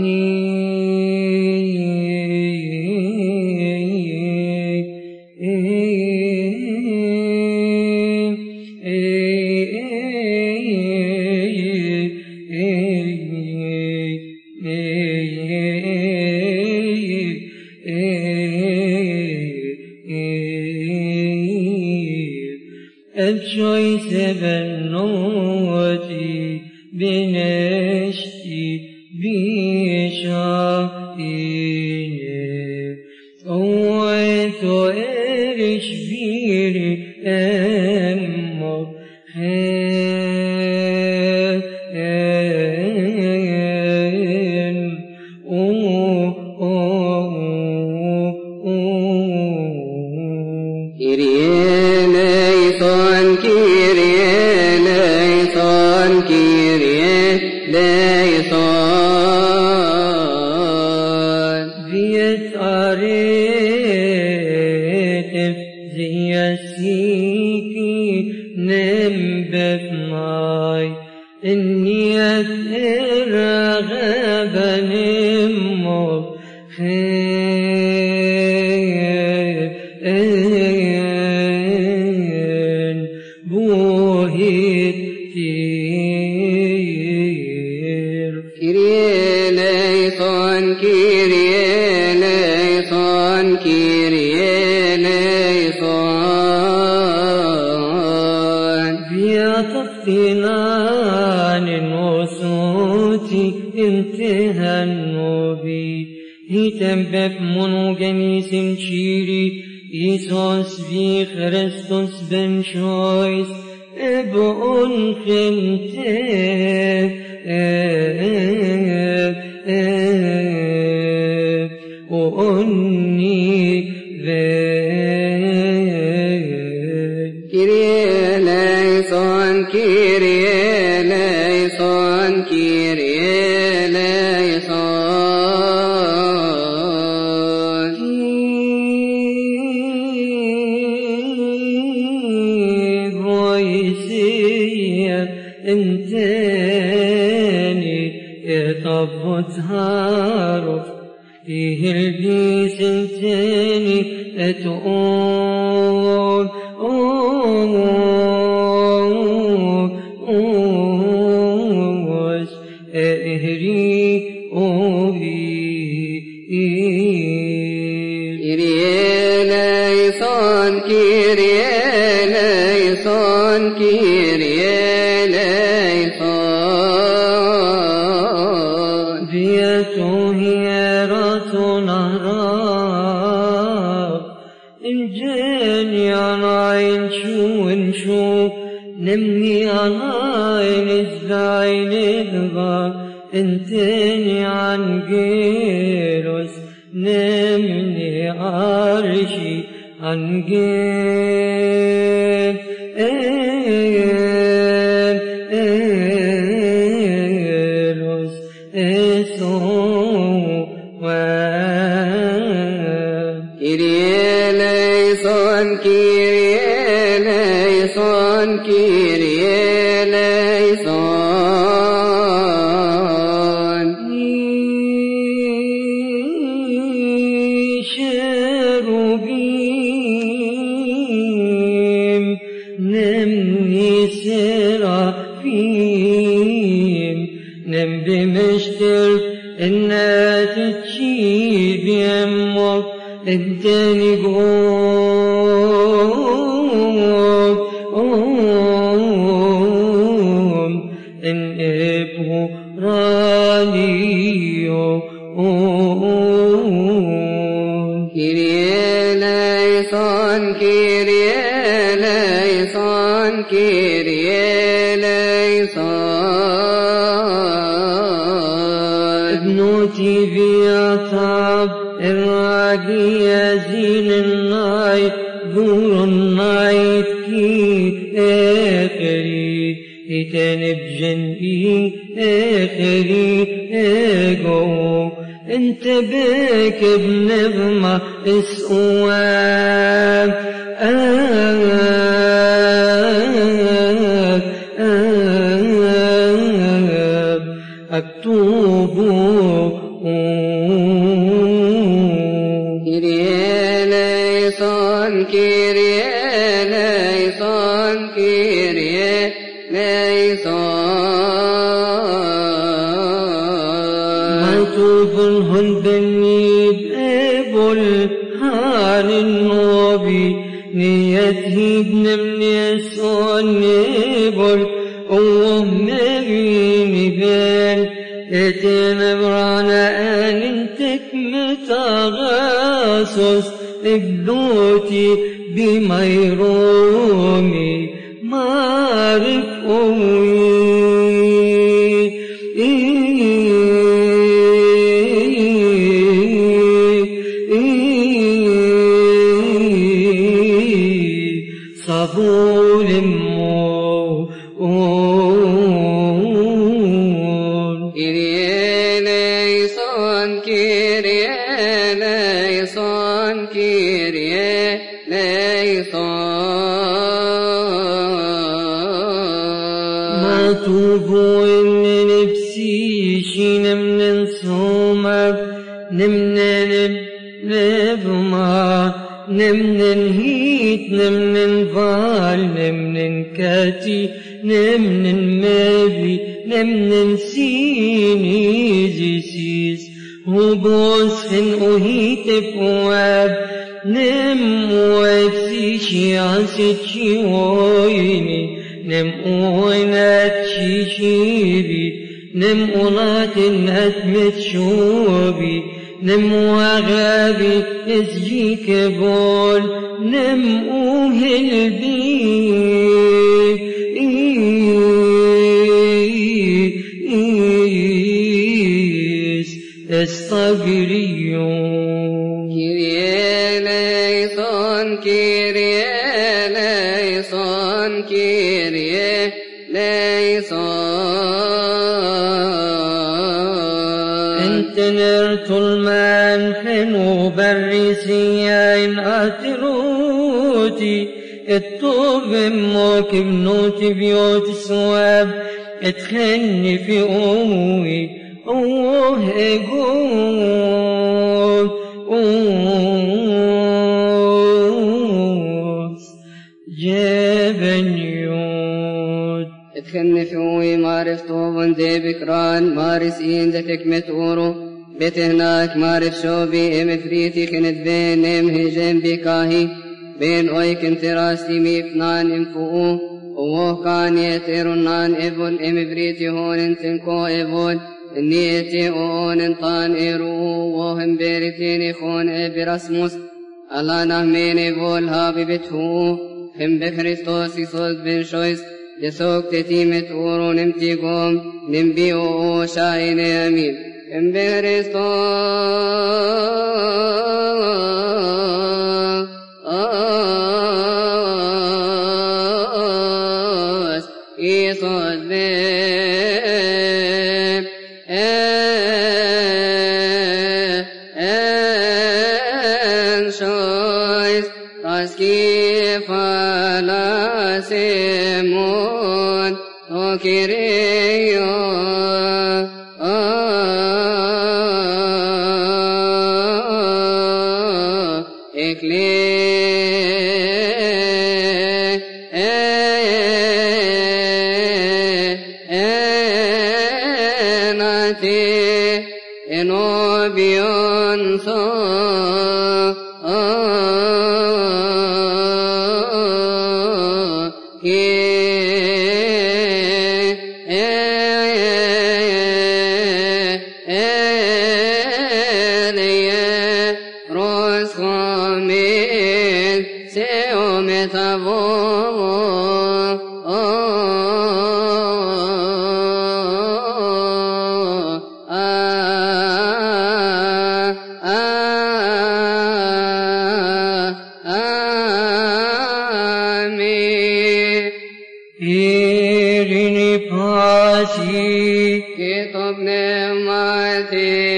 الشوي سبنوتي بنشتي بشاقيني قويت وإرش بيري أمر إني أترغب نمر بوهيت تير كيريا ليصان كيريا ليصان كيريا ليصان فيا طفنان وصوتي انتهى النوبي يتنبف منو قميص شيري يسوس في خريستوس بن شويس ابن خنتك وأني ذاك كيريا ليصان كيريا ليصان كيريا ليصان رويسية انتاني يطفت هارف يهلبي سنتاني أتقول أهري كيريا ليصان كيريا ليصان كيريا ليصان بيته هي رات نهراب إن جاني على عين شو نشوف نمني على عين الزعين الغاب انتني عن جيروس نمني عرشي عن جيروس كيريا ليصان كيريا ليصان كيريا ليصان شروبيم نمني سرافيم نم بمشتر إنها تتشيب يمك اداني قوم ان ابو رانيو كيريا ليصان كيريا ليصان كيريا ليصان ابنوتي بيطاب الراقية زين النايت ذور النايت كي آخري يتنب جنبي آخري اقو انت بك بنغمة اسقوام أكتوب eleison, Kyrie eleison, Kyrie eleison. مكتوب البني بقبل حال النبي نيته بنمن يسوع نبل ومبيني بال اتمبرانا ان انتك متغاسس ابنوتي بميرومي معرف صبول Kyrie eleison, Kyrie eleison, Kyrie eleison. مكتوب إن نفسي شي نمن صومك نمن نبما نمن هيت نمن فال نمن كاتي نمن مبي نمن سيني زيسيس وبوسخن وهيت بواب نم وفسيشي عسيشي ويني نم وينات شيشيبي نم ولات أتمت شوبي نم وغابي نسجيك بول نم أوهل بيس استغريون Kyrie eleison, Kyrie eleison, Kyrie eleison. انت نرت المنحن وبرسيين اتروتي الطوب امك بنوتي بيوت السواب اتخني في امي اوه اجود اوس جبنيود اتخن في وي معرف طوبن دي بكران مارس إين دتك متورو بيت هناك معرف شوبي ام فريتي خنت بين ام هجم بكاهي بين اويك انتراستي ميفنان ام فوقو ووه كان يترنان ابول ام فريتي هون انتنكو ابول نيتي اون انطان ايرو وهم بيرتيني خون ابراسموس الله نهمين ابول هابي بتهو هم بخريستوس يسوس بن شويس يسوك تتيمت اورو نمتي قوم نمبي او شاين امين هم بخريستوس يسوس بن شويس تسكي فلا سيمون وكريو Enobion so Irini pasi Kitobne mati